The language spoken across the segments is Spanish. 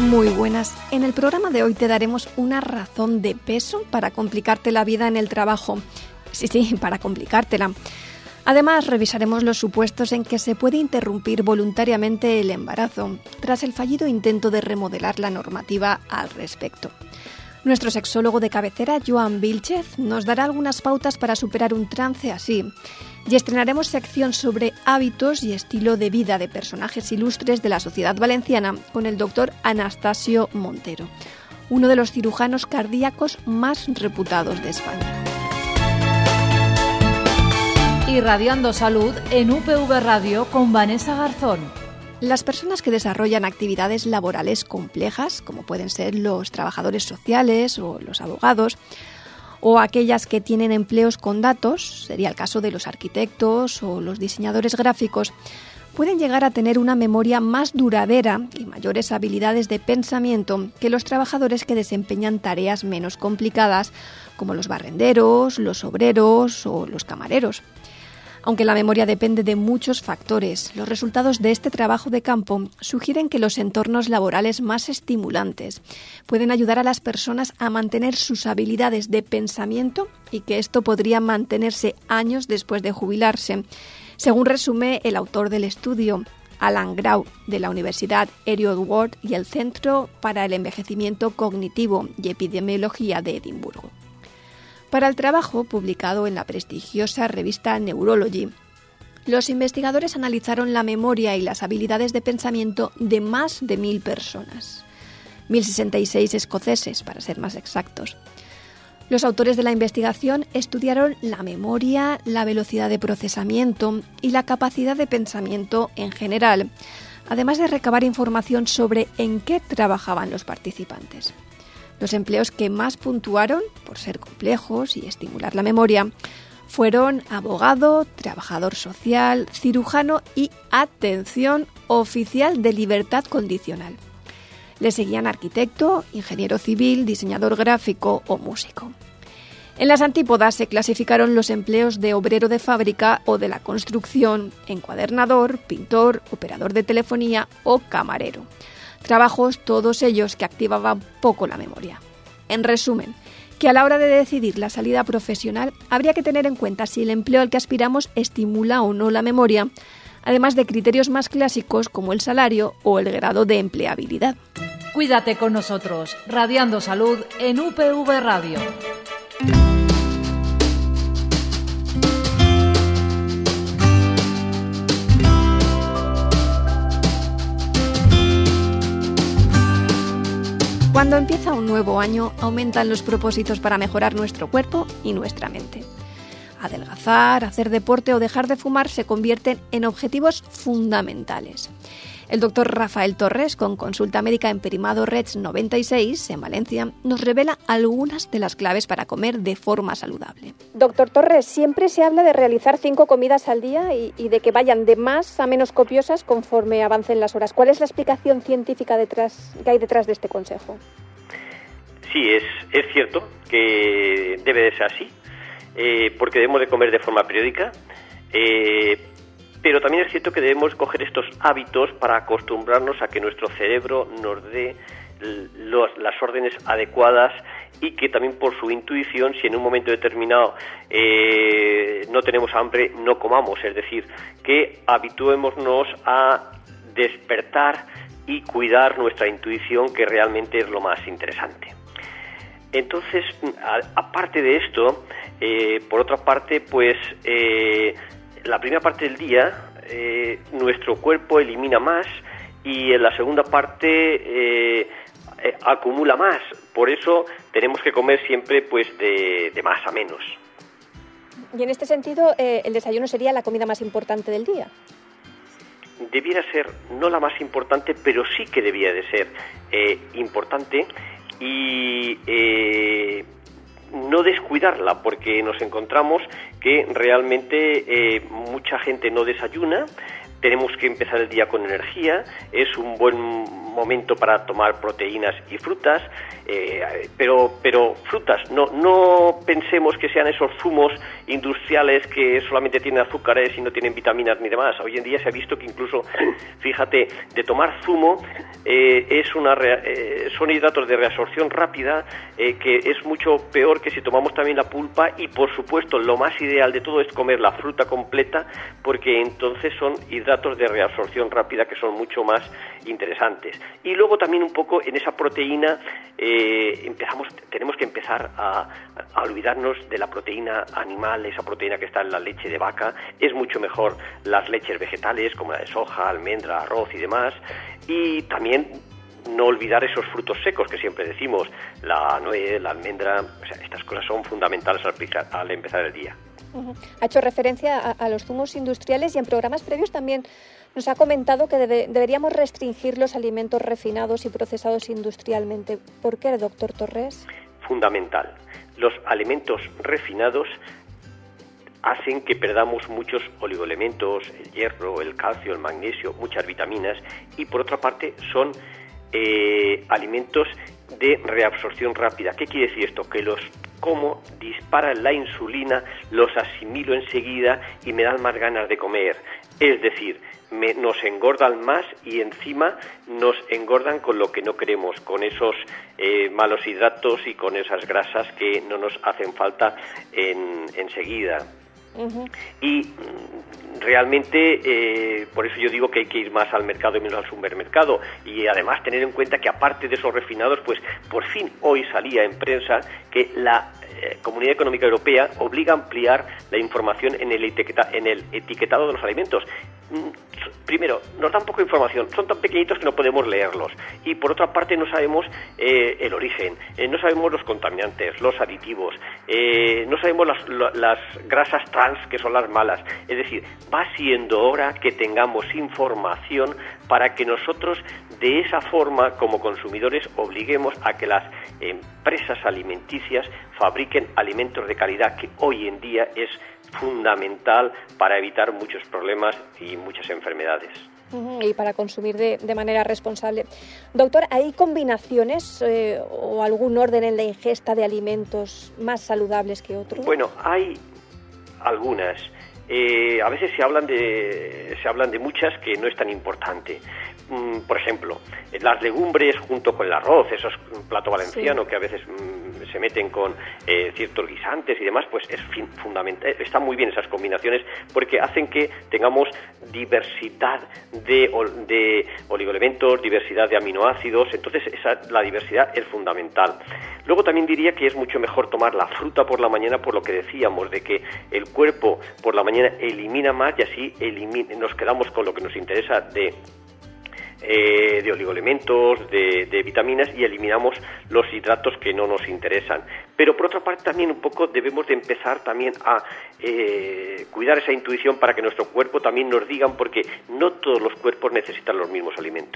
Muy buenas. En el programa de hoy te daremos una razón de peso para complicarte la vida en el trabajo. Sí, para complicártela. Además, revisaremos los supuestos en que se puede interrumpir voluntariamente el embarazo, tras el fallido intento de remodelar la normativa al respecto. Nuestro sexólogo de cabecera, Joan Vilchez, nos dará algunas pautas para superar un trance así. Y estrenaremos sección sobre hábitos y estilo de vida de personajes ilustres de la sociedad valenciana con el doctor Anastasio Montero, uno de los cirujanos cardíacos más reputados de España. Irradiando Salud en UPV Radio con Vanessa Garzón. Las personas que desarrollan actividades laborales complejas, como pueden ser los trabajadores sociales o los abogados, o aquellas que tienen empleos con datos, sería el caso de los arquitectos o los diseñadores gráficos, pueden llegar a tener una memoria más duradera y mayores habilidades de pensamiento que los trabajadores que desempeñan tareas menos complicadas, como los barrenderos, los obreros o los camareros. Aunque la memoria depende de muchos factores, los resultados de este trabajo de campo sugieren que los entornos laborales más estimulantes pueden ayudar a las personas a mantener sus habilidades de pensamiento y que esto podría mantenerse años después de jubilarse, según resume el autor del estudio, Alan Grau, de la Universidad Heriot-Watt y el Centro para el Envejecimiento Cognitivo y Epidemiología de Edimburgo. Para el trabajo, publicado en la prestigiosa revista Neurology, los investigadores analizaron la memoria y las habilidades de pensamiento de más de 1.000 personas, 1.066 escoceses, para ser más exactos. Los autores de la investigación estudiaron la memoria, la velocidad de procesamiento y la capacidad de pensamiento en general, además de recabar información sobre en qué trabajaban los participantes. Los empleos que más puntuaron, por ser complejos y estimular la memoria, fueron abogado, trabajador social, cirujano y, atención, oficial de libertad condicional. Le seguían arquitecto, ingeniero civil, diseñador gráfico o músico. En las antípodas se clasificaron los empleos de obrero de fábrica o de la construcción, encuadernador, pintor, operador de telefonía o camarero. Trabajos todos ellos que activaban poco la memoria. En resumen, que a la hora de decidir la salida profesional habría que tener en cuenta si el empleo al que aspiramos estimula o no la memoria, además de criterios más clásicos como el salario o el grado de empleabilidad. Cuídate con nosotros, Radiando Salud en UPV Radio. Cuando empieza un nuevo año, aumentan los propósitos para mejorar nuestro cuerpo y nuestra mente. Adelgazar, hacer deporte o dejar de fumar se convierten en objetivos fundamentales. El doctor Rafael Torres, con consulta médica en Perimado Reds 96, en Valencia, nos revela algunas de las claves para comer de forma saludable. Doctor Torres, siempre se habla de realizar 5 comidas al día y de que vayan de más a menos copiosas conforme avancen las horas. ¿Cuál es la explicación científica que hay detrás de este consejo? Sí, es cierto que debe de ser así, porque debemos de comer de forma periódica, pero también es cierto que debemos coger estos hábitos para acostumbrarnos a que nuestro cerebro nos dé las órdenes adecuadas y que también por su intuición, si en un momento determinado no tenemos hambre, no comamos. Es decir, que habituémonos a despertar y cuidar nuestra intuición, que realmente es lo más interesante. Entonces, aparte de esto, por otra parte, pues la primera parte del día nuestro cuerpo elimina más y en la segunda parte acumula más. Por eso tenemos que comer siempre pues de más a menos. Y en este sentido, el desayuno sería la comida más importante del día. Debiera ser no la más importante, pero sí que debía de ser importante y no descuidarla, porque nos encontramos que realmente mucha gente no desayuna. Tenemos que empezar el día con energía. Es un buen momento para tomar proteínas y frutas, pero frutas, no pensemos que sean esos zumos industriales que solamente tienen azúcares y no tienen vitaminas ni demás. Hoy en día se ha visto que incluso, fíjate, de tomar zumo son hidratos de reabsorción rápida, que es mucho peor que si tomamos también la pulpa, y por supuesto lo más ideal de todo es comer la fruta completa, porque entonces son hidratos de reabsorción rápida que son mucho más interesantes. Y luego también un poco en esa proteína tenemos que empezar a olvidarnos de la proteína animal, esa proteína que está en la leche de vaca. Es mucho mejor las leches vegetales como la de soja, almendra, arroz y demás, y también no olvidar esos frutos secos que siempre decimos, la nuez, la almendra, o sea, estas cosas son fundamentales al empezar el día. Ha hecho referencia a los zumos industriales, y en programas previos también nos ha comentado que deberíamos restringir los alimentos refinados y procesados industrialmente. ¿Por qué, doctor Torres? Fundamental. Los alimentos refinados hacen que perdamos muchos oligoelementos, el hierro, el calcio, el magnesio, muchas vitaminas, y por otra parte son alimentos de reabsorción rápida. ¿Qué quiere decir esto? Que los como, disparan la insulina, los asimilo enseguida y me dan más ganas de comer. Es decir, nos engordan más y encima nos engordan con lo que no queremos, con esos malos hidratos y con esas grasas que no nos hacen falta enseguida. Y realmente por eso yo digo que hay que ir más al mercado y menos al supermercado, y además tener en cuenta que aparte de esos refinados, pues por fin hoy salía en prensa que la Comunidad Económica Europea obliga a ampliar la información en el etiquetado de los alimentos. Primero, nos dan poca información, son tan pequeñitos que no podemos leerlos, y por otra parte no sabemos el origen, no sabemos los contaminantes, los aditivos, no sabemos las grasas trans, que son las malas. Es decir, va siendo hora que tengamos información para que nosotros de esa forma como consumidores obliguemos a que las empresas alimenticias fabriquen alimentos de calidad, que hoy en día es fundamental para evitar muchos problemas y muchas enfermedades. Y para consumir de manera responsable. Doctor, ¿hay combinaciones o algún orden en la ingesta de alimentos más saludables que otros? Bueno, hay algunas. A veces se hablan de muchas que no es tan importante. Por ejemplo, las legumbres junto con el arroz, eso es un plato valenciano, sí, que a veces se meten con ciertos guisantes y demás, pues es fundamental. Están muy bien esas combinaciones porque hacen que tengamos diversidad de oligoelementos, diversidad de aminoácidos. Entonces la diversidad es fundamental. Luego también diría que es mucho mejor tomar la fruta por la mañana, por lo que decíamos, de que el cuerpo por la mañana elimina más, y así nos quedamos con lo que nos interesa de oligoelementos, de vitaminas, y eliminamos los hidratos que no nos interesan. Pero por otra parte también un poco debemos de empezar también a cuidar esa intuición para que nuestro cuerpo también nos digan, porque no todos los cuerpos necesitan los mismos alimentos.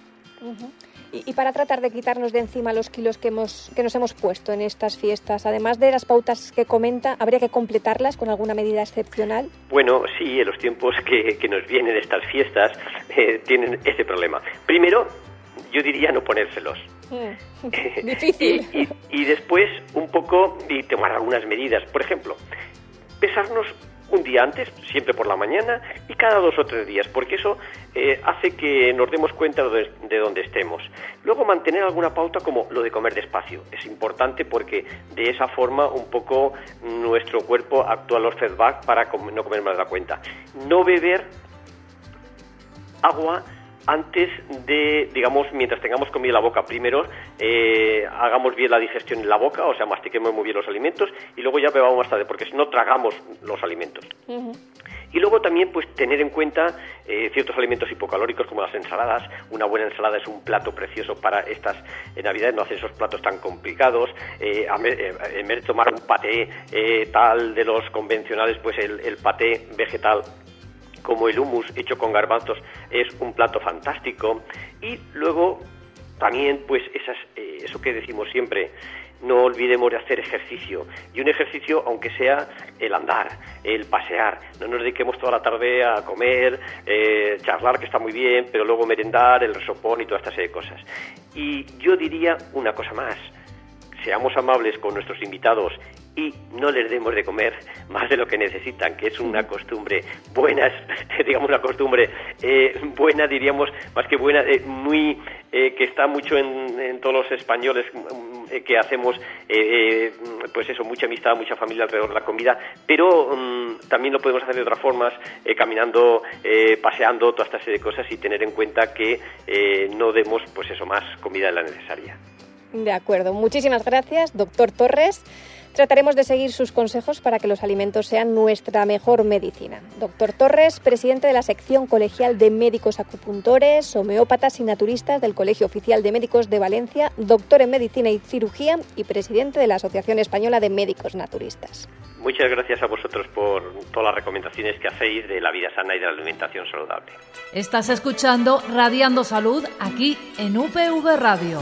Y para tratar de quitarnos de encima los kilos que nos hemos puesto en estas fiestas, además de las pautas que comenta, ¿habría que completarlas con alguna medida excepcional? Bueno, sí, en los tiempos que nos vienen estas fiestas tienen ese problema. Primero, yo diría no ponérselos. Difícil. y después un poco y tomar algunas medidas. Por ejemplo, pesarnos un día antes, siempre por la mañana, y cada 2 o 3 días, porque eso hace que nos demos cuenta de dónde estemos. Luego mantener alguna pauta como lo de comer despacio. Es importante porque de esa forma un poco nuestro cuerpo actúa los feedback para no comer más de la cuenta. No beber agua antes de, digamos, mientras tengamos comida en la boca. Primero hagamos bien la digestión en la boca, o sea, mastiquemos muy bien los alimentos, y luego ya bebamos más tarde, porque si no tragamos los alimentos. Y luego también pues tener en cuenta ciertos alimentos hipocalóricos como las ensaladas. Una buena ensalada es un plato precioso para estas Navidades, no hacer esos platos tan complicados. En vez de tomar un paté tal de los convencionales, pues el paté vegetal como el hummus hecho con garbanzos es un plato fantástico. Y luego también pues eso que decimos siempre, no olvidemos de hacer ejercicio. Y un ejercicio, aunque sea el andar, el pasear. No nos dediquemos toda la tarde a comer, charlar, que está muy bien, pero luego merendar, el resopón y toda esta serie de cosas. Y yo diría una cosa más. Seamos amables con nuestros invitados y no les demos de comer más de lo que necesitan, que es una costumbre buena, digamos una costumbre buena, diríamos, más que buena, muy que está mucho en todos los españoles, que hacemos pues eso, mucha amistad, mucha familia alrededor de la comida, pero también lo podemos hacer de otras formas, caminando, paseando, toda esta serie de cosas, y tener en cuenta que no demos pues eso, más comida de la necesaria. De acuerdo, muchísimas gracias, doctor Torres. Trataremos de seguir sus consejos para que los alimentos sean nuestra mejor medicina. Doctor Torres, presidente de la sección colegial de médicos acupuntores, homeópatas y naturistas del Colegio Oficial de Médicos de Valencia, doctor en medicina y cirugía y presidente de la Asociación Española de Médicos Naturistas. Muchas gracias a vosotros por todas las recomendaciones que hacéis de la vida sana y de la alimentación saludable. Estás escuchando Radiando Salud aquí en UPV Radio.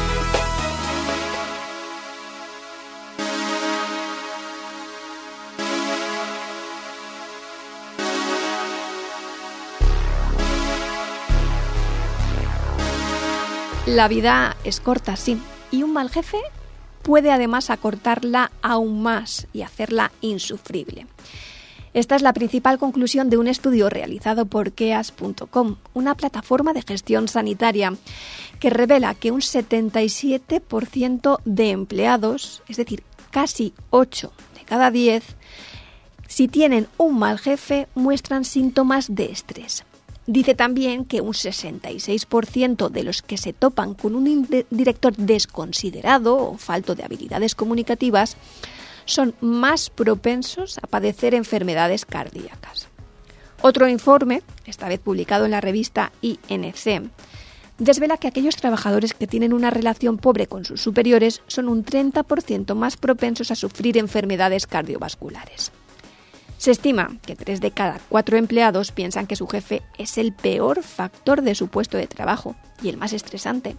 La vida es corta, sí, y un mal jefe puede además acortarla aún más y hacerla insufrible. Esta es la principal conclusión de un estudio realizado por keas.com, una plataforma de gestión sanitaria, que revela que un 77% de empleados, es decir, casi 8 de cada 10, si tienen un mal jefe, muestran síntomas de estrés. Dice también que un 66% de los que se topan con un director desconsiderado o falto de habilidades comunicativas son más propensos a padecer enfermedades cardíacas. Otro informe, esta vez publicado en la revista INC, desvela que aquellos trabajadores que tienen una relación pobre con sus superiores son un 30% más propensos a sufrir enfermedades cardiovasculares. Se estima que 3 de cada 4 empleados piensan que su jefe es el peor factor de su puesto de trabajo y el más estresante.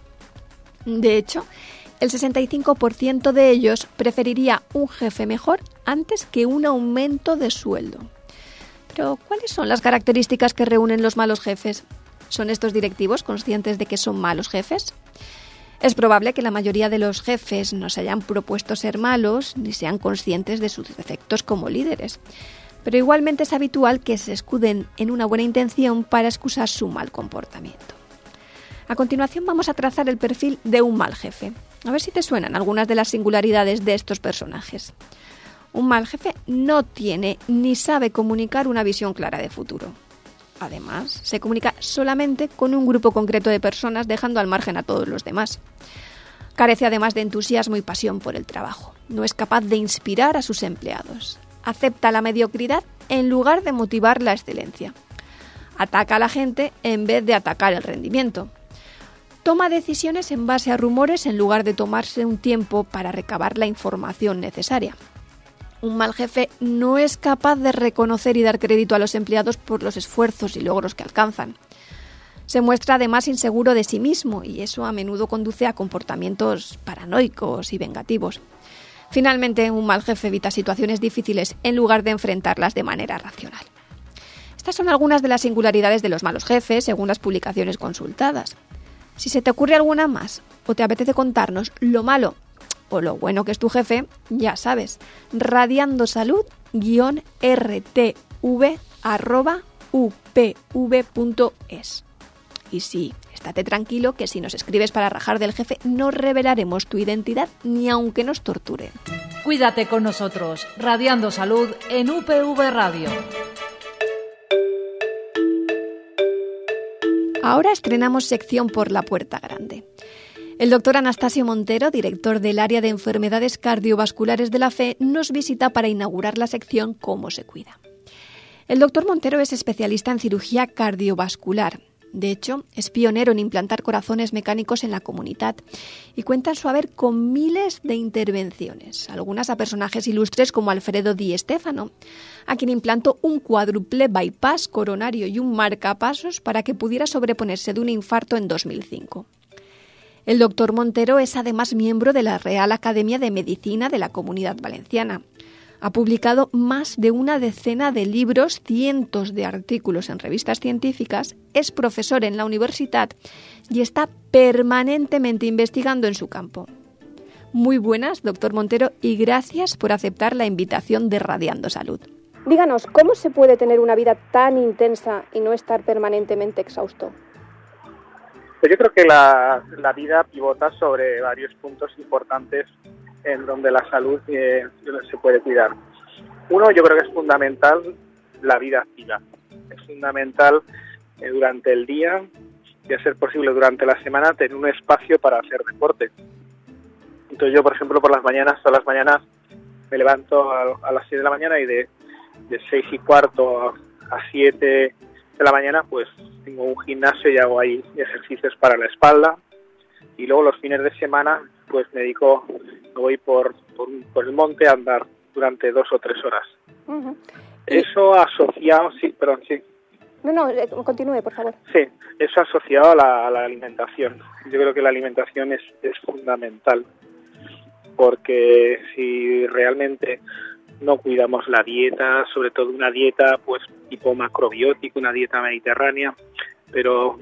De hecho, el 65% de ellos preferiría un jefe mejor antes que un aumento de sueldo. Pero, ¿cuáles son las características que reúnen los malos jefes? ¿Son estos directivos conscientes de que son malos jefes? Es probable que la mayoría de los jefes no se hayan propuesto ser malos ni sean conscientes de sus defectos como líderes. Pero igualmente es habitual que se escuden en una buena intención para excusar su mal comportamiento. A continuación vamos a trazar el perfil de un mal jefe. A ver si te suenan algunas de las singularidades de estos personajes. Un mal jefe no tiene ni sabe comunicar una visión clara de futuro. Además, se comunica solamente con un grupo concreto de personas, dejando al margen a todos los demás. Carece además de entusiasmo y pasión por el trabajo. No es capaz de inspirar a sus empleados. Acepta la mediocridad en lugar de motivar la excelencia. Ataca a la gente en vez de atacar el rendimiento. Toma decisiones en base a rumores en lugar de tomarse un tiempo para recabar la información necesaria. Un mal jefe no es capaz de reconocer y dar crédito a los empleados por los esfuerzos y logros que alcanzan. Se muestra además inseguro de sí mismo y eso a menudo conduce a comportamientos paranoicos y vengativos. Finalmente, un mal jefe evita situaciones difíciles en lugar de enfrentarlas de manera racional. Estas son algunas de las singularidades de los malos jefes según las publicaciones consultadas. Si se te ocurre alguna más o te apetece contarnos lo malo o lo bueno que es tu jefe, ya sabes, radiandosalud_rtv@upv.es. Y sí, estate tranquilo que si nos escribes para rajar del jefe no revelaremos tu identidad ni aunque nos torturen. Cuídate con nosotros, Radiando Salud en UPV Radio. Ahora estrenamos sección por la puerta grande. El doctor Anastasio Montero, director del área de enfermedades cardiovasculares de la FE, nos visita para inaugurar la sección Cómo se cuida. El doctor Montero es especialista en cirugía cardiovascular. De hecho, es pionero en implantar corazones mecánicos en la comunidad y cuenta en su haber con miles de intervenciones, algunas a personajes ilustres como Alfredo Di Stéfano, a quien implantó un cuádruple bypass coronario y un marcapasos para que pudiera sobreponerse de un infarto en 2005. El doctor Montero es además miembro de la Real Academia de Medicina de la Comunidad Valenciana. Ha publicado más de una decena de libros, cientos de artículos en revistas científicas, es profesor en la universidad y está permanentemente investigando en su campo. Muy buenas, doctor Montero, y gracias por aceptar la invitación de Radiando Salud. Díganos, ¿cómo se puede tener una vida tan intensa y no estar permanentemente exhausto? Pues yo creo que la vida pivota sobre varios puntos importantes en donde la salud se puede cuidar. Uno, yo creo que es fundamental la vida activa. Es fundamental durante el día y a ser posible durante la semana tener un espacio para hacer deporte. Entonces yo, por ejemplo, todas las mañanas me levanto a las 6 de la mañana y de 6:15 a 7 de la mañana pues tengo un gimnasio y hago ahí ejercicios para la espalda, y luego los fines de semana pues me voy por el monte a andar durante 2 o 3 horas. Uh-huh. Eso asociado, sí. No, continúe, por favor. Sí, eso asociado a la alimentación. Yo creo que la alimentación es fundamental, porque si realmente no cuidamos la dieta, sobre todo una dieta pues tipo macrobiótica, una dieta mediterránea, pero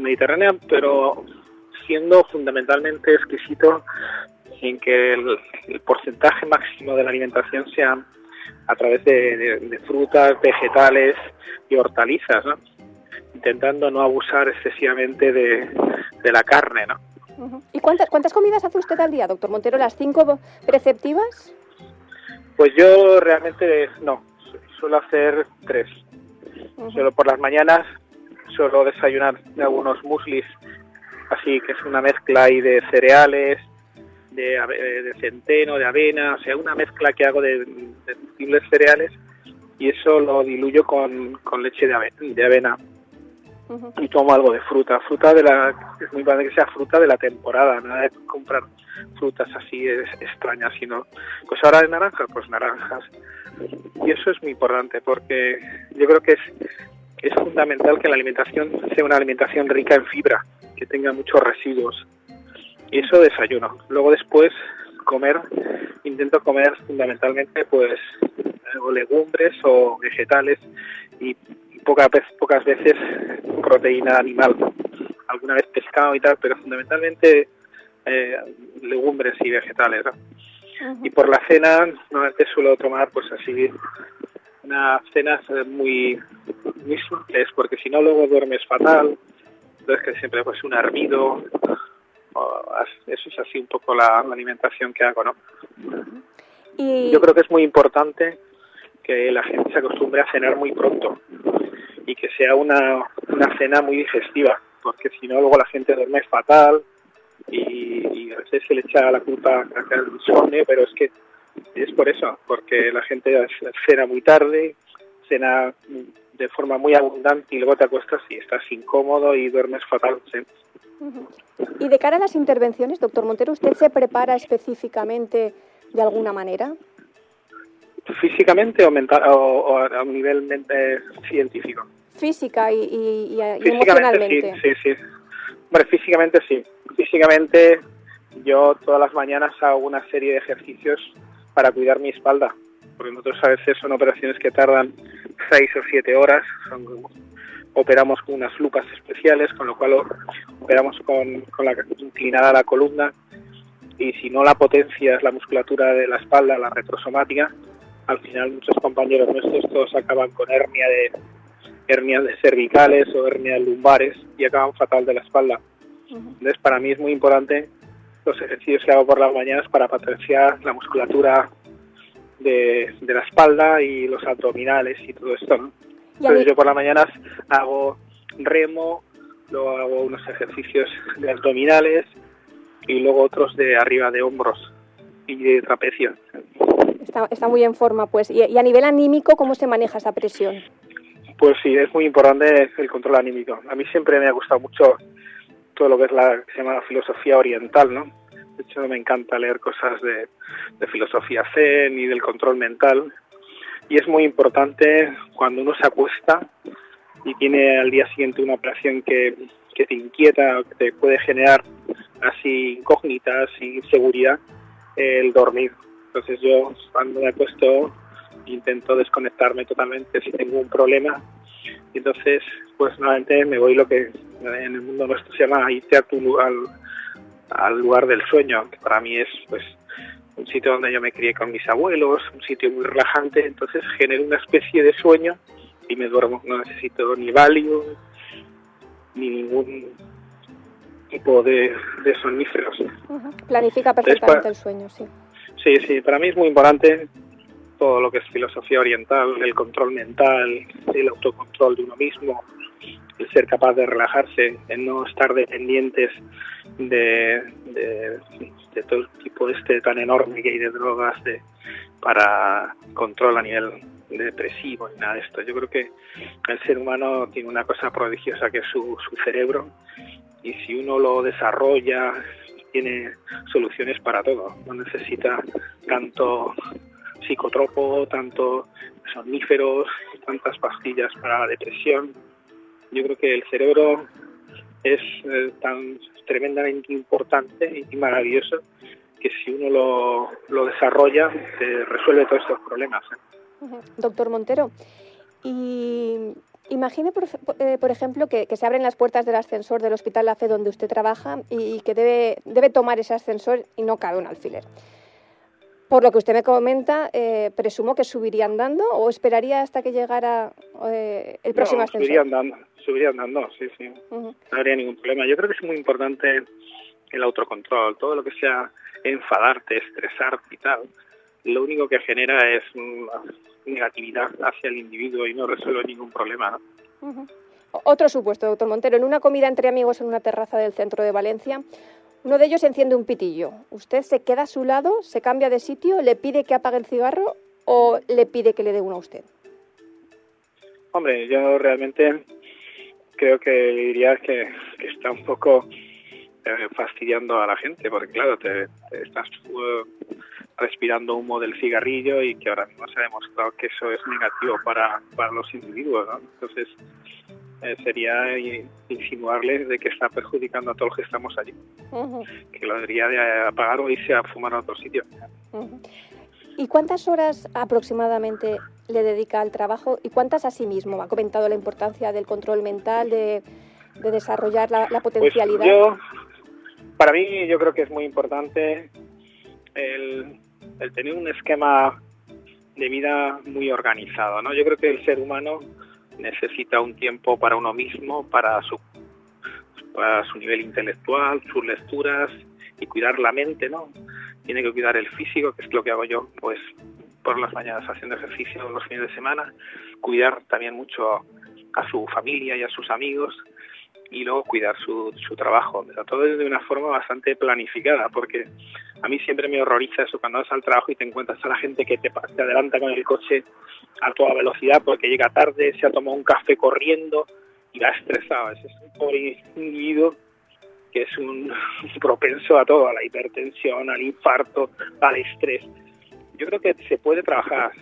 siendo fundamentalmente exquisito en que el porcentaje máximo de la alimentación sea a través de frutas, vegetales y hortalizas, ¿no? Intentando no abusar excesivamente de la carne, ¿no? Uh-huh. ¿Y cuántas comidas hace usted al día, doctor Montero? ¿Las 5 preceptivas? Pues yo realmente no, suelo hacer 3. Uh-huh. Solo por las mañanas suelo desayunar de algunos muslis, así que es una mezcla ahí de cereales, de centeno, de avena, o sea, una mezcla que hago de múltiples cereales, y eso lo diluyo con leche de avena. Uh-huh. Y tomo algo de fruta es muy importante que sea fruta de la temporada, nada de comprar frutas así extrañas, sino pues ahora de naranjas, pues naranjas. Y eso es muy importante, porque yo creo que es fundamental que la alimentación sea una alimentación rica en fibra, que tenga muchos residuos. Y eso desayuno. Luego después intento comer fundamentalmente pues legumbres o vegetales, y pocas veces proteína animal, alguna vez pescado y tal, pero fundamentalmente legumbres y vegetales, ¿no? Uh-huh. Y por la cena normalmente suelo tomar pues así unas cenas muy muy simples, porque si no luego duermes fatal. Entonces que siempre pues un hervido, eso es así un poco la alimentación que hago, ¿no? Uh-huh. Y yo creo que es muy importante que la gente se acostumbre a cenar muy pronto y que sea una cena muy digestiva, porque si no luego la gente duerme fatal y a veces se le echa la culpa al insomnio, pero es que es por eso, porque la gente cena muy tarde, cena de forma muy abundante y luego te acuestas y estás incómodo y duermes fatal, ¿sí? Uh-huh. Y de cara a las intervenciones, doctor Montero, ¿usted se prepara específicamente de alguna manera? ¿Físicamente o mental o a un nivel científico? Física y emocionalmente. Sí. Bueno, físicamente sí. Físicamente yo todas las mañanas hago una serie de ejercicios para cuidar mi espalda, porque nosotros a veces son operaciones que tardan 6 o 7 horas, operamos con unas lupas especiales, con lo cual operamos con la inclinada la columna, y si no la potencias la musculatura de la espalda, la retrosomática, al final muchos compañeros nuestros todos acaban con hernias de cervicales o hernias lumbares y acaban fatal de la espalda. Uh-huh. Entonces para mí es muy importante los ejercicios que hago por las mañanas para potenciar la musculatura de la espalda y los abdominales y todo esto, ¿no? Entonces yo por las mañanas hago remo, luego hago unos ejercicios de abdominales y luego otros de arriba de hombros y de trapecio. Está muy en forma, pues. Y a nivel anímico, ¿cómo se maneja esa presión? Pues sí, es muy importante el control anímico. A mí siempre me ha gustado mucho todo lo que es que se llama la filosofía oriental, ¿no? De hecho, me encanta leer cosas de filosofía zen y del control mental. Y es muy importante cuando uno se acuesta y tiene al día siguiente una operación que te inquieta o que te puede generar así incógnitas, sin seguridad, el dormir. Entonces yo cuando me acuesto intento desconectarme totalmente si tengo un problema. Y entonces, pues nuevamente me voy lo que en el mundo nuestro se llama irte al lugar del sueño, que para mí es pues un sitio donde yo me crié con mis abuelos, un sitio muy relajante. Entonces genero una especie de sueño y me duermo. No necesito ni Valium ni ningún tipo de somníferos. Planifica perfectamente el sueño, sí. Sí, para mí es muy importante todo lo que es filosofía oriental, el control mental, el autocontrol de uno mismo, el ser capaz de relajarse, el no estar dependientes de todo el tipo tan enorme que hay de drogas para control a nivel depresivo y nada de esto. Yo creo que el ser humano tiene una cosa prodigiosa que es su cerebro, y si uno lo desarrolla tiene soluciones para todo. No necesita tanto psicotropo, tanto somníferos, tantas pastillas para la depresión. Yo creo que el cerebro es tan tremendamente importante y maravilloso que si uno lo desarrolla, se resuelve todos estos problemas. Doctor Montero, y imagine, por ejemplo, que se abren las puertas del ascensor del Hospital La Fe donde usted trabaja y que debe tomar ese ascensor y no cabe un alfiler. Por lo que usted me comenta, presumo que subiría andando o esperaría hasta que llegara el próximo ascensor. Subiría andando, sí. No habría ningún problema. Yo creo que es muy importante el autocontrol, todo lo que sea enfadarte, estresarte y tal. Lo único que genera es negatividad hacia el individuo y no resuelve ningún problema, ¿no? Otro supuesto, doctor Montero. En una comida entre amigos en una terraza del centro de Valencia, uno de ellos enciende un pitillo. ¿Usted se queda a su lado, se cambia de sitio, le pide que apague el cigarro o le pide que le dé uno a usted? Hombre, yo realmente creo que diría que está un poco fastidiando a la gente, porque claro, te estás respirando humo del cigarrillo y que ahora mismo se ha demostrado que eso es negativo para los individuos, ¿no? Entonces sería insinuarles de que está perjudicando a todos los que estamos allí, que lo debería de apagar o irse a fumar a otro sitio. ¿Y cuántas horas aproximadamente le dedica al trabajo y cuántas a sí mismo? Ha comentado la importancia del control mental, de desarrollar la potencialidad. Pues para mí yo creo que es muy importante el tener un esquema de vida muy organizado, ¿no? Yo creo que el ser humano necesita un tiempo para uno mismo, para su nivel intelectual, sus lecturas y cuidar la mente, ¿no? Tiene que cuidar el físico, que es lo que hago yo, pues por las mañanas haciendo ejercicio los fines de semana, cuidar también mucho a su familia y a sus amigos y luego cuidar su trabajo, pero todo de una forma bastante planificada, porque a mí siempre me horroriza eso cuando vas al trabajo y te encuentras a la gente que te adelanta con el coche a toda velocidad porque llega tarde, se ha tomado un café corriendo y va estresado. Ese es un pobre individuo que es un propenso a todo, a la hipertensión, al infarto, al estrés. Yo creo que se puede trabajar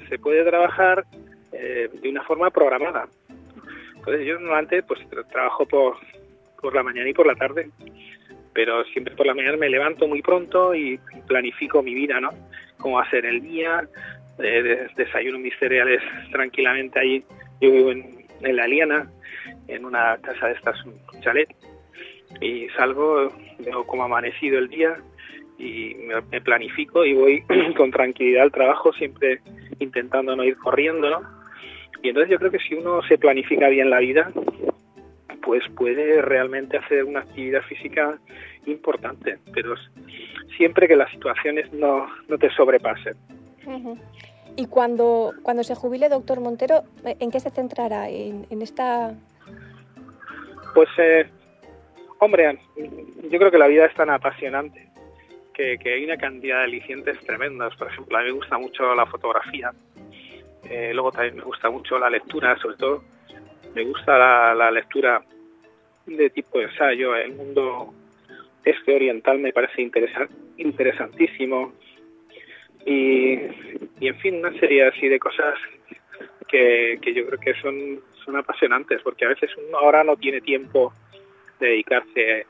de una forma programada. Entonces yo normalmente pues trabajo por la mañana y por la tarde, pero siempre por la mañana me levanto muy pronto y planifico mi vida, ¿no? Cómo va a ser el día, desayuno mis cereales tranquilamente ahí. Yo vivo en La Liana, en una casa de estas, un chalet, y salgo, veo cómo ha amanecido el día y me planifico y voy con tranquilidad al trabajo, siempre intentando no ir corriendo, ¿no? Y entonces yo creo que si uno se planifica bien la vida, pues puede realmente hacer una actividad física importante, pero siempre que las situaciones no te sobrepasen. Y cuando se jubile, doctor Montero, ¿en qué se centrará? ¿En esta...? Pues, hombre, yo creo que la vida es tan apasionante que hay una cantidad de alicientes tremendos. Por ejemplo, a mí me gusta mucho la fotografía, luego también me gusta mucho la lectura, sobre todo me gusta la lectura de tipo ensayo. El mundo oriental me parece interesantísimo y en fin, una serie así de cosas que yo creo que son apasionantes, porque a veces uno ahora no tiene tiempo de dedicarse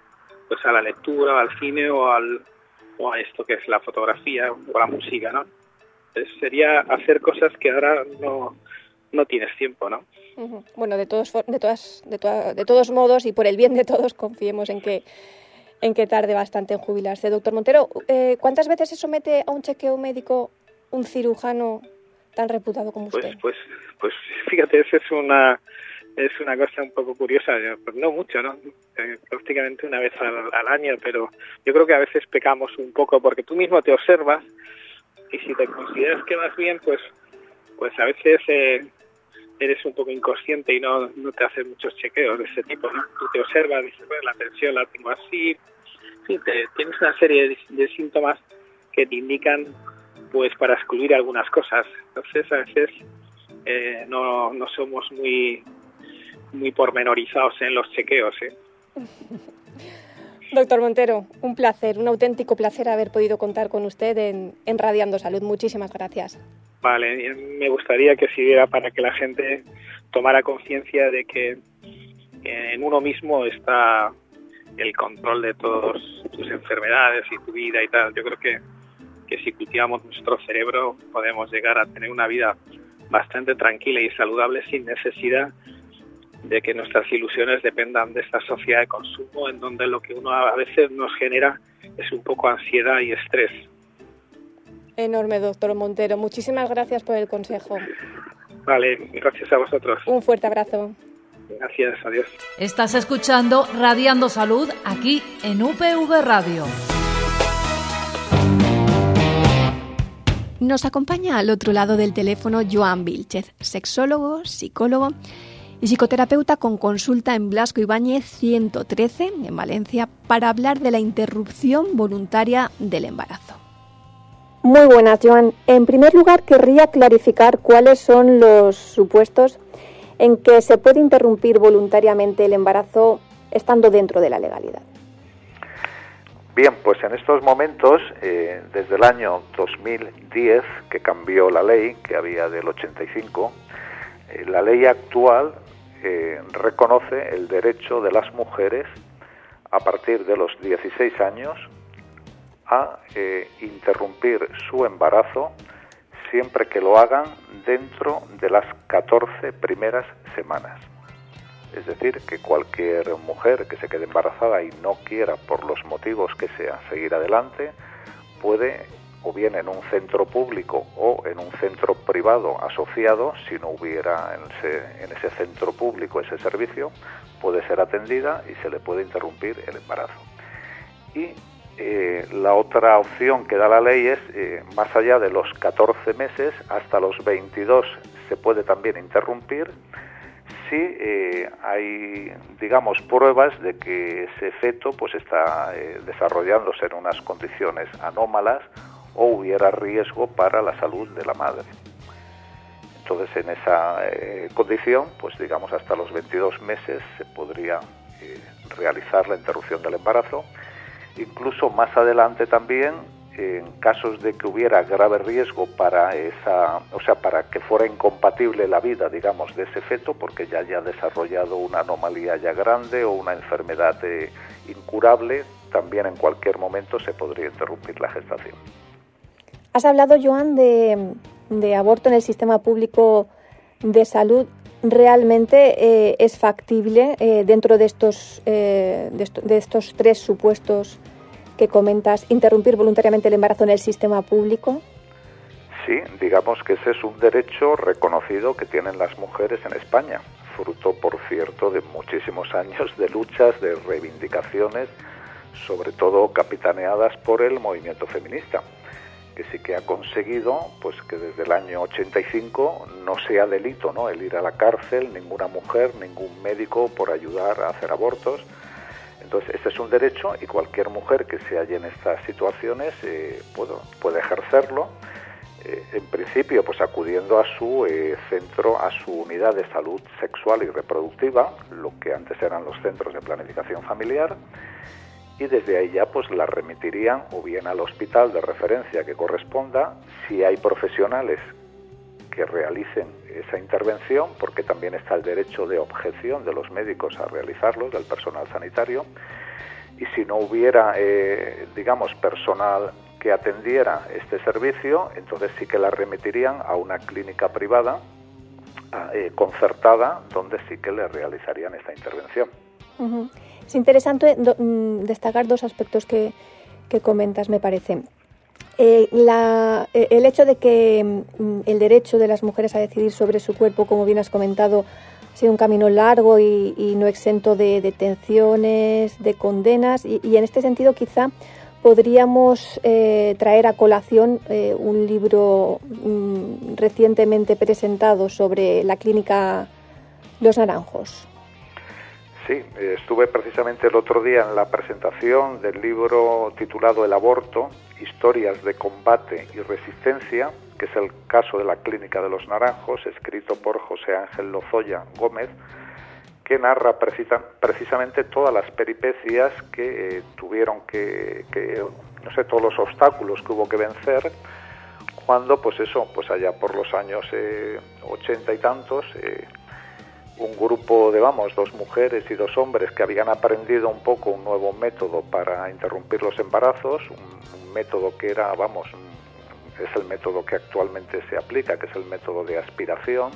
pues a la lectura, al cine o a esto que es la fotografía o la música, ¿no? Entonces sería hacer cosas que ahora no tienes tiempo, ¿no? Bueno, de todos modos y por el bien de todos, confiemos en que tarde bastante en jubilarse. Doctor Montero, ¿cuántas veces se somete a un chequeo médico un cirujano tan reputado como usted? Pues fíjate, esa es una cosa un poco curiosa, pues no mucho, ¿no? Prácticamente una vez al año, pero yo creo que a veces pecamos un poco porque tú mismo te observas y si te consideras que vas bien, pues a veces eres un poco inconsciente y no te haces muchos chequeos de ese tipo, ¿no? Tú te observas, dices, bueno, la tensión la tengo así, sí, tienes una serie de síntomas que te indican, pues, para excluir algunas cosas. Entonces, a veces no somos muy pormenorizados en los chequeos, ¿eh? Doctor Montero, un placer, un auténtico placer haber podido contar con usted en Radiando Salud. Muchísimas gracias. Vale, me gustaría que sirviera para que la gente tomara conciencia de que en uno mismo está el control de todas tus enfermedades y tu vida y tal. Yo creo que si cultivamos nuestro cerebro podemos llegar a tener una vida bastante tranquila y saludable sin necesidad de que nuestras ilusiones dependan de esta sociedad de consumo en donde lo que uno a veces nos genera es un poco ansiedad y estrés. Enorme, doctor Montero. Muchísimas gracias por el consejo. Vale, gracias a vosotros. Un fuerte abrazo. Gracias, adiós. Estás escuchando Radiando Salud aquí en UPV Radio. Nos acompaña al otro lado del teléfono Joan Vilchez, sexólogo, psicólogo y psicoterapeuta con consulta en Blasco Ibáñez 113, en Valencia, para hablar de la interrupción voluntaria del embarazo. Muy buenas, Joan. En primer lugar, querría clarificar cuáles son los supuestos en que se puede interrumpir voluntariamente el embarazo estando dentro de la legalidad. Bien, pues en estos momentos, desde el año 2010, que cambió la ley, que había del 85, la ley actual reconoce el derecho de las mujeres a partir de los 16 años a interrumpir su embarazo siempre que lo hagan dentro de las 14 primeras semanas. Es decir, que cualquier mujer que se quede embarazada y no quiera, por los motivos que sea, seguir adelante, puede, o bien en un centro público o en un centro privado asociado, si no hubiera en ese centro público ese servicio, puede ser atendida y se le puede interrumpir el embarazo. Y la otra opción que da la ley es, más allá de los 14 meses, hasta los 22 se puede también interrumpir si hay, digamos, pruebas de que ese feto pues está desarrollándose en unas condiciones anómalas o hubiera riesgo para la salud de la madre. Entonces, en esa condición, pues digamos, hasta los 22 meses se podría realizar la interrupción del embarazo. Incluso más adelante también, en casos de que hubiera grave riesgo para para que fuera incompatible la vida, digamos, de ese feto, porque ya haya desarrollado una anomalía ya grande o una enfermedad incurable, también en cualquier momento se podría interrumpir la gestación. Has hablado, Joan, de aborto en el sistema público de salud. ¿Realmente es factible dentro de estos tres supuestos que comentas, interrumpir voluntariamente el embarazo en el sistema público? Sí, digamos que ese es un derecho reconocido que tienen las mujeres en España, fruto, por cierto, de muchísimos años de luchas, de reivindicaciones, sobre todo capitaneadas por el movimiento feminista, que sí que ha conseguido pues que desde el año 85 no sea delito, ¿no?, el ir a la cárcel, ninguna mujer, ningún médico por ayudar a hacer abortos. Entonces, este es un derecho y cualquier mujer que se halle en estas situaciones puede ejercerlo, en principio pues acudiendo a su centro, a su unidad de salud sexual y reproductiva, lo que antes eran los centros de planificación familiar, y desde ahí ya pues la remitirían o bien al hospital de referencia que corresponda, si hay profesionales que realicen esa intervención, porque también está el derecho de objeción de los médicos a realizarlo, del personal sanitario, y si no hubiera, digamos, personal que atendiera este servicio, entonces sí que la remitirían a una clínica privada concertada, donde sí que le realizarían esta intervención. Uh-huh. Es interesante destacar dos aspectos que comentas, me parece. El hecho de que el derecho de las mujeres a decidir sobre su cuerpo, como bien has comentado, ha sido un camino largo y no exento de detenciones, de condenas, y en este sentido quizá podríamos traer a colación un libro recientemente presentado sobre la clínica Los Naranjos. Sí, estuve precisamente el otro día en la presentación del libro titulado El aborto, historias de combate y resistencia, que es el caso de la clínica de Los Naranjos, escrito por José Ángel Lozoya Gómez, que narra precisamente todas las peripecias que tuvieron que, no sé, todos los obstáculos que hubo que vencer cuando, pues allá por los años 80 y tantos, un grupo de, dos mujeres y 2 hombres que habían aprendido un poco un nuevo método para interrumpir los embarazos, un método que era, es el método que actualmente se aplica, que es el método de aspiración,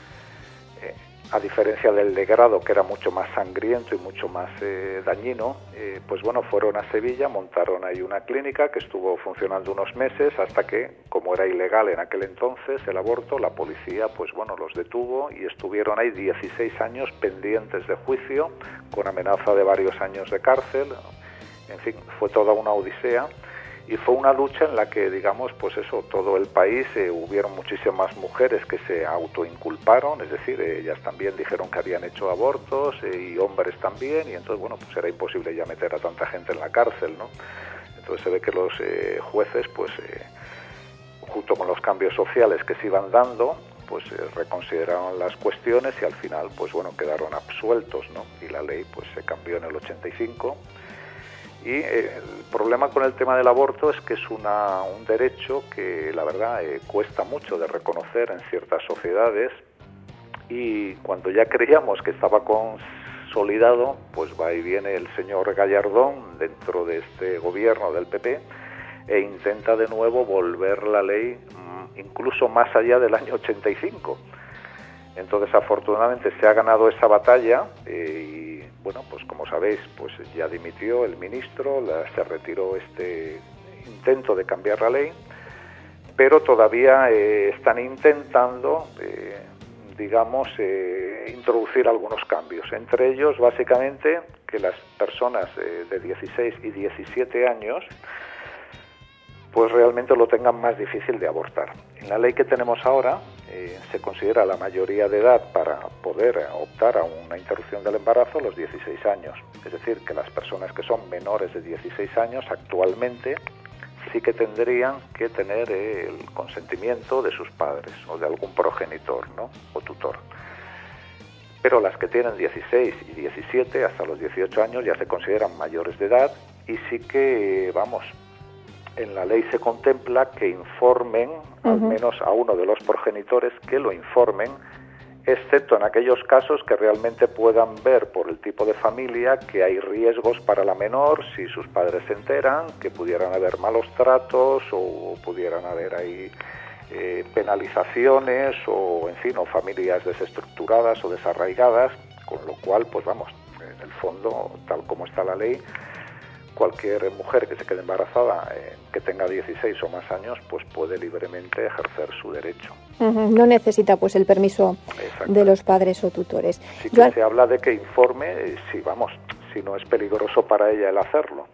a diferencia del de grado, que era mucho más sangriento y mucho más dañino, fueron a Sevilla, montaron ahí una clínica que estuvo funcionando unos meses hasta que, como era ilegal en aquel entonces el aborto, la policía los detuvo y estuvieron ahí 16 años pendientes de juicio, con amenaza de varios años de cárcel. En fin, fue toda una odisea. Y fue una lucha en la que, todo el país, hubieron muchísimas mujeres que se autoinculparon, es decir, ellas también dijeron que habían hecho abortos, y hombres también, y entonces, era imposible ya meter a tanta gente en la cárcel, ¿no? Entonces se ve que los jueces, junto con los cambios sociales que se iban dando, reconsideraron las cuestiones y al final, quedaron absueltos, ¿no? Y la ley, se cambió en el 85. Y el problema con el tema del aborto es que es un derecho que, la verdad, cuesta mucho de reconocer en ciertas sociedades, y cuando ya creíamos que estaba consolidado, va y viene el señor Gallardón dentro de este gobierno del PP e intenta de nuevo volver la ley incluso más allá del año 85. Entonces, afortunadamente, se ha ganado esa batalla y, como sabéis, ya dimitió el ministro, se retiró este intento de cambiar la ley, pero todavía están intentando, introducir algunos cambios. Entre ellos, básicamente, que las personas de 16 y 17 años realmente lo tengan más difícil de abortar. En la ley que tenemos ahora se considera la mayoría de edad para poder optar a una interrupción del embarazo los 16 años. Es decir, que las personas que son menores de 16 años actualmente sí que tendrían que tener el consentimiento de sus padres o de algún progenitor, ¿no? O tutor. Pero las que tienen 16 y 17 hasta los 18 años ya se consideran mayores de edad y sí que, en la ley se contempla que informen al menos a uno de los progenitores, que lo informen, excepto en aquellos casos que realmente puedan ver por el tipo de familia que hay riesgos para la menor si sus padres se enteran, que pudieran haber malos tratos o pudieran haber ahí penalizaciones o, en fin, o familias desestructuradas o desarraigadas, con lo cual, en el fondo, tal como está la ley, cualquier mujer que se quede embarazada, que tenga 16 o más años, puede libremente ejercer su derecho. No necesita el permiso de los padres o tutores. Sí que se habla de que informe si no es peligroso para ella el hacerlo.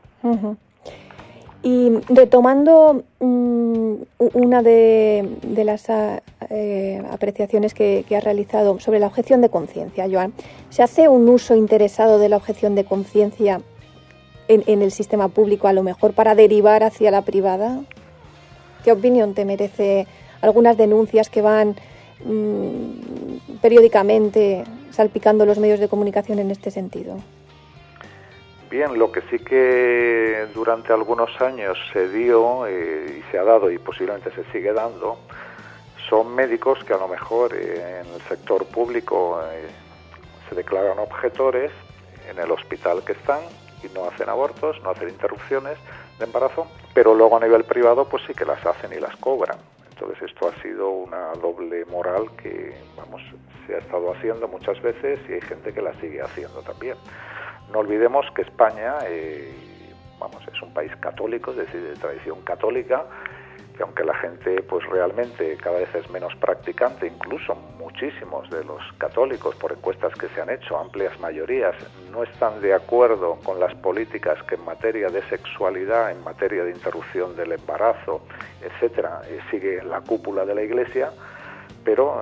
Y retomando una de las apreciaciones que has realizado sobre la objeción de conciencia, Joan, ¿se hace un uso interesado de la objeción de conciencia en el sistema público, a lo mejor para derivar hacia la privada? ¿Qué opinión te merece algunas denuncias que van periódicamente salpicando los medios de comunicación en este sentido? Bien, lo que sí que durante algunos años se dio y se ha dado y posiblemente se sigue dando son médicos que a lo mejor en el sector público se declaran objetores en el hospital que están y no hacen abortos, no hacen interrupciones de embarazo, pero luego a nivel privado pues sí que las hacen y las cobran. Entonces esto ha sido una doble moral que, vamos, se ha estado haciendo muchas veces y hay gente que la sigue haciendo también. No olvidemos que España, es un país católico, es decir, de tradición católica, que aunque la gente pues realmente cada vez es menos practicante, incluso muchísimos de los católicos, por encuestas que se han hecho, amplias mayorías, no están de acuerdo con las políticas que en materia de sexualidad, en materia de interrupción del embarazo, etcétera, sigue la cúpula de la Iglesia, pero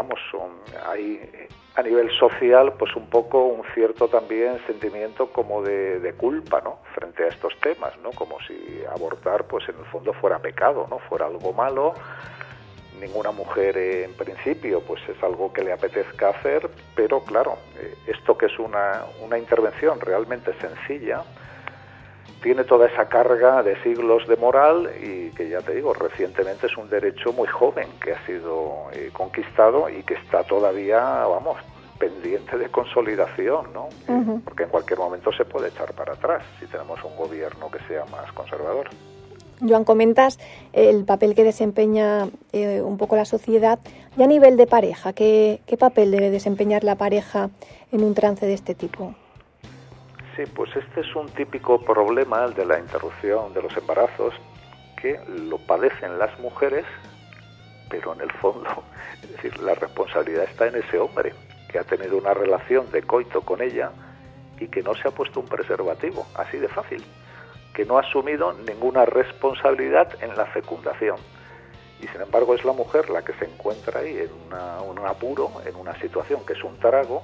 hay a nivel social pues un poco un cierto también sentimiento como de culpa, ¿no?, frente a estos temas, ¿no?, como si abortar pues en el fondo fuera pecado, ¿no?, fuera algo malo. Ninguna mujer en principio pues es algo que le apetezca hacer, pero claro, esto que es una intervención realmente sencilla tiene toda esa carga de siglos de moral y que, ya te digo, recientemente es un derecho muy joven que ha sido conquistado y que está todavía, pendiente de consolidación, ¿no? Uh-huh. Porque en cualquier momento se puede echar para atrás si tenemos un gobierno que sea más conservador. Joan, comentas el papel que desempeña un poco la sociedad y a nivel de pareja, ¿qué papel debe desempeñar la pareja en un trance de este tipo? Sí, pues este es un típico problema, el de la interrupción de los embarazos, que lo padecen las mujeres, pero en el fondo, es decir, la responsabilidad está en ese hombre que ha tenido una relación de coito con ella y que no se ha puesto un preservativo, así de fácil, que no ha asumido ninguna responsabilidad en la fecundación. Y sin embargo es la mujer la que se encuentra ahí en un apuro, en una situación que es un trago,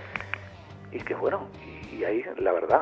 y que y ahí la verdad,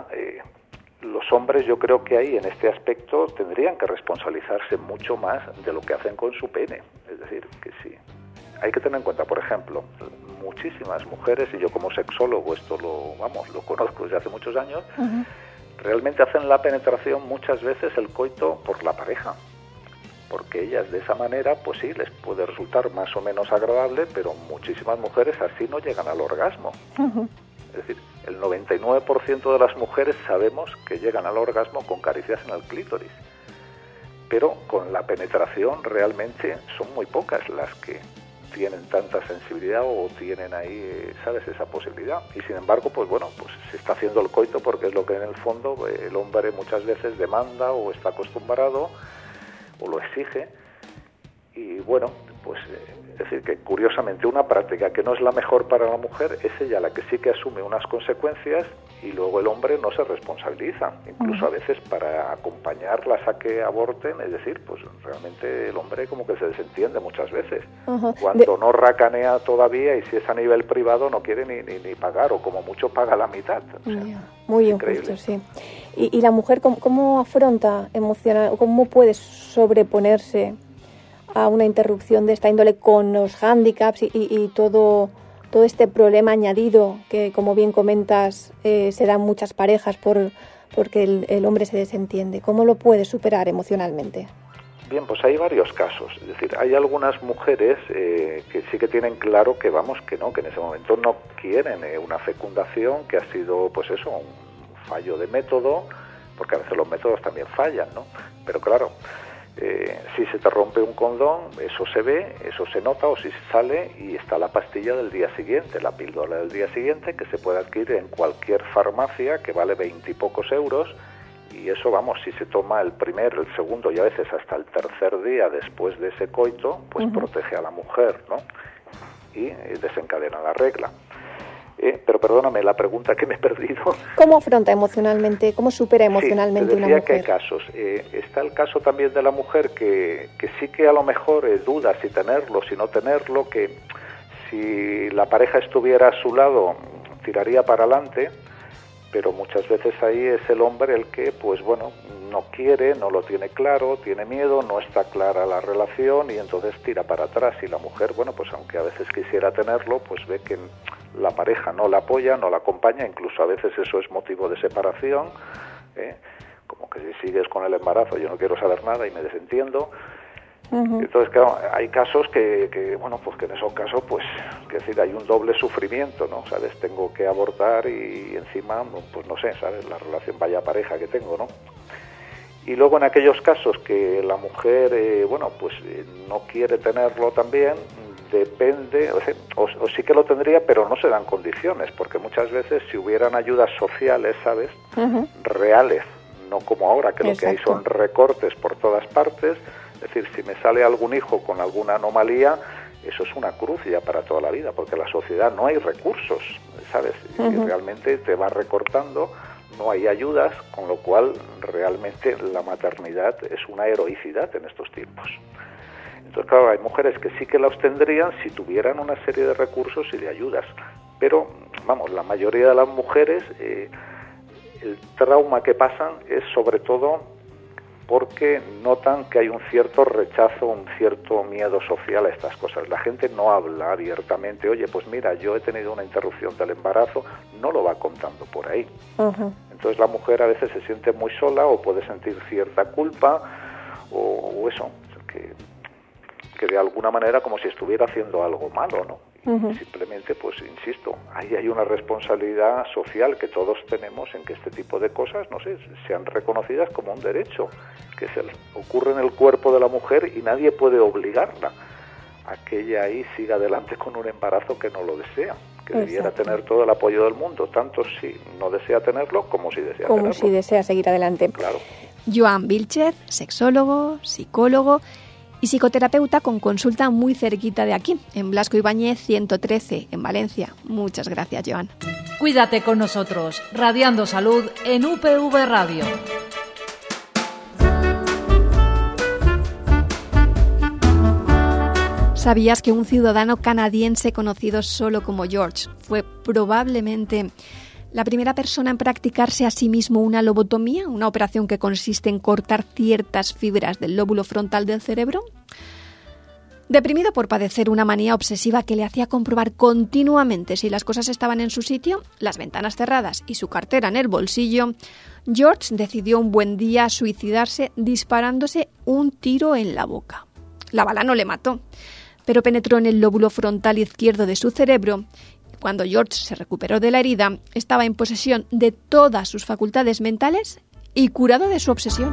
los hombres yo creo que ahí en este aspecto tendrían que responsabilizarse mucho más de lo que hacen con su pene. Es decir, que sí, hay que tener en cuenta, por ejemplo, muchísimas mujeres, y yo como sexólogo esto lo conozco desde hace muchos años, uh-huh, realmente hacen la penetración muchas veces el coito por la pareja, porque ellas de esa manera pues sí les puede resultar más o menos agradable, pero muchísimas mujeres así no llegan al orgasmo. Uh-huh. Es decir, el 99% de las mujeres sabemos que llegan al orgasmo con caricias en el clítoris, pero con la penetración realmente son muy pocas las que tienen tanta sensibilidad o tienen ahí, esa posibilidad. Y sin embargo, pues se está haciendo el coito porque es lo que en el fondo el hombre muchas veces demanda o está acostumbrado o lo exige. Y es decir, que curiosamente una práctica que no es la mejor para la mujer es ella la que sí que asume unas consecuencias y luego el hombre no se responsabiliza, incluso uh-huh, a veces para acompañarlas a que aborten, es decir, pues realmente el hombre como que se desentiende muchas veces, uh-huh, cuando no racanea todavía y si es a nivel privado no quiere ni pagar o como mucho paga la mitad. O sea, muy injusto, sí. ¿Y la mujer cómo afronta emocional, cómo puede sobreponerse a una interrupción de esta índole con los hándicaps y todo este problema añadido que, como bien comentas, se dan muchas parejas porque el hombre se desentiende? ¿Cómo lo puede superar emocionalmente? Bien, pues hay varios casos. Es decir, hay algunas mujeres que sí que tienen claro que que en ese momento no quieren una fecundación, que ha sido un fallo de método, porque a veces los métodos también fallan, ¿no? Pero claro, si se te rompe un condón, eso se ve, eso se nota, o si se sale y está la pastilla del día siguiente, la píldora del día siguiente, que se puede adquirir en cualquier farmacia, que vale 20 y pocos euros, y eso, si se toma el primer, el segundo y a veces hasta el tercer día después de ese coito, pues uh-huh, protege a la mujer, ¿no? Y desencadena la regla. Pero perdóname, la pregunta que me he perdido. ¿Cómo afronta emocionalmente, cómo supera emocionalmente una mujer? Que hay casos. Está el caso también de la mujer que sí que a lo mejor duda si tenerlo, si no tenerlo, que si la pareja estuviera a su lado tiraría para adelante, pero muchas veces ahí es el hombre el que, no quiere, no lo tiene claro, tiene miedo, no está clara la relación y entonces tira para atrás. Y la mujer, aunque a veces quisiera tenerlo, pues ve que la pareja no la apoya, no la acompaña, incluso a veces eso es motivo de separación, como que si sigues con el embarazo yo no quiero saber nada y me desentiendo. Entonces, claro, hay casos que bueno, pues que en esos casos, pues, es decir, hay un doble sufrimiento, ¿no? ¿Sabes? Tengo que abortar y encima, pues no sé, ¿sabes? La relación vaya pareja que tengo, ¿no? Y luego en aquellos casos que la mujer, bueno, pues no quiere tenerlo también, depende, o sí que lo tendría, pero no se dan condiciones, porque muchas veces si hubieran ayudas sociales, ¿sabes? Reales, no como ahora, que lo que hay son recortes por todas partes. Es decir, si me sale algún hijo con alguna anomalía, eso es una cruz ya para toda la vida, porque en la sociedad no hay recursos, ¿sabes? Y realmente te va recortando, no hay ayudas, con lo cual realmente la maternidad es una heroicidad en estos tiempos. Entonces, claro, hay mujeres que sí que la tendrían si tuvieran una serie de recursos y de ayudas, pero, vamos, la mayoría de las mujeres, el trauma que pasan es sobre todo porque notan que hay un cierto rechazo, un cierto miedo social a estas cosas. La gente no habla abiertamente, oye, pues mira, yo he tenido una interrupción del embarazo, no lo va contando por ahí. Entonces la mujer a veces se siente muy sola o puede sentir cierta culpa o eso, que de alguna manera como si estuviera haciendo algo malo, ¿no? Y simplemente, pues insisto, ahí hay una responsabilidad social que todos tenemos en que este tipo de cosas, no sé, sean reconocidas como un derecho, que ocurre en el cuerpo de la mujer y nadie puede obligarla a que ella ahí siga adelante con un embarazo que no lo desea, que debiera tener todo el apoyo del mundo, tanto si no desea tenerlo como si desea tenerlo. Como si desea seguir adelante. Claro. Joan Vilchez, sexólogo, psicólogo y psicoterapeuta con consulta muy cerquita de aquí, en Blasco Ibáñez 113, en Valencia. Muchas gracias, Joan. Cuídate con nosotros, Radiando Salud en UPV Radio. ¿Sabías que un ciudadano canadiense conocido solo como George fue probablemente la primera persona en practicarse a sí mismo una lobotomía, una operación que consiste en cortar ciertas fibras del lóbulo frontal del cerebro? Deprimido por padecer una manía obsesiva que le hacía comprobar continuamente si las cosas estaban en su sitio, las ventanas cerradas y su cartera en el bolsillo, George decidió un buen día suicidarse disparándose un tiro en la boca. La bala no le mató, pero penetró en el lóbulo frontal izquierdo de su cerebro. Cuando George se recuperó de la herida, estaba en posesión de todas sus facultades mentales y curado de su obsesión.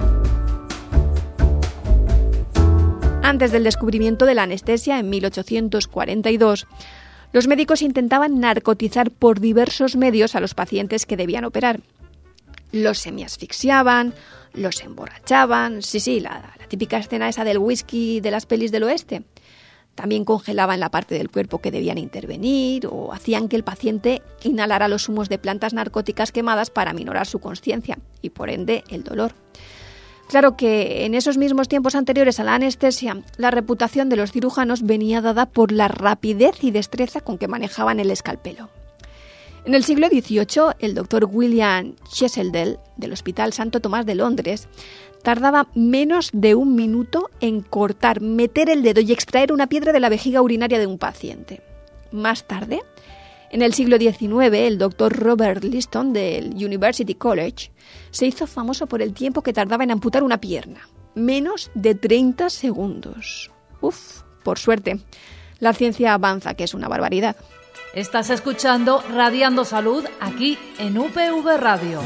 Antes del descubrimiento de la anestesia en 1842, los médicos intentaban narcotizar por diversos medios a los pacientes que debían operar. Los semiasfixiaban, los emborrachaban, la típica escena esa del whisky de las pelis del oeste. También congelaban la parte del cuerpo que debían intervenir o hacían que el paciente inhalara los humos de plantas narcóticas quemadas para aminorar su consciencia y, por ende, el dolor. Claro que en esos mismos tiempos anteriores a la anestesia, la reputación de los cirujanos venía dada por la rapidez y destreza con que manejaban el escalpelo. En el siglo XVIII, el doctor William Cheseldell, del Hospital Santo Tomás de Londres, tardaba menos de 1 minuto en cortar, meter el dedo y extraer una piedra de la vejiga urinaria de un paciente. Más tarde, en el siglo XIX, el doctor Robert Liston del University College se hizo famoso por el tiempo que tardaba en amputar una pierna. Menos de 30 segundos. Por suerte, la ciencia avanza, que es una barbaridad. Estás escuchando Radiando Salud aquí en UPV Radio.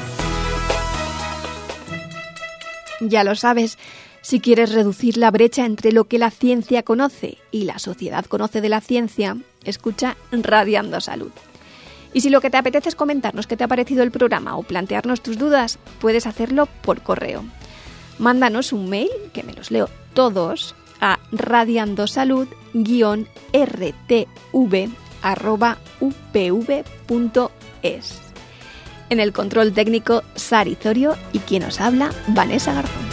Ya lo sabes, si quieres reducir la brecha entre lo que la ciencia conoce y la sociedad conoce de la ciencia, escucha Radiando Salud. Y si lo que te apetece es comentarnos qué te ha parecido el programa o plantearnos tus dudas, puedes hacerlo por correo. Mándanos un mail, que me los leo todos, a radiandosalud_rtv@upv.es. En el control técnico, Sari Zorio, y quien os habla, Vanessa Garzón.